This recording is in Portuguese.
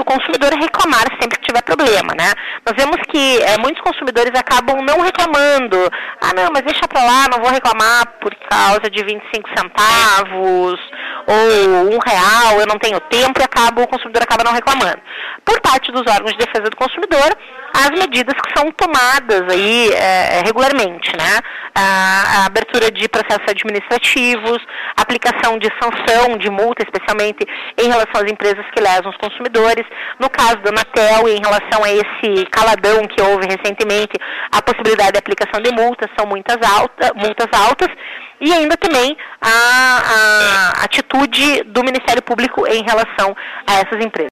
consumidor reclamar sempre que tiver problema, né? Nós vemos que muitos consumidores acabam não reclamando. Ah, não, mas deixa pra lá, não vou reclamar por causa de 25 centavos ou R$1, eu não tenho tempo, e o consumidor acaba não reclamando. Por parte dos órgãos de defesa do consumidor, as medidas que são tomadas aí regularmente, né? A abertura de processos administrativos, aplicação de sanção, de multa, especialmente em relação às empresas que lesam os consumidores. No caso da Anatel, em relação a esse caladão que houve recentemente, a possibilidade de aplicação de multas, são multas altas, e ainda também a atitude do Ministério Público em relação a essas empresas.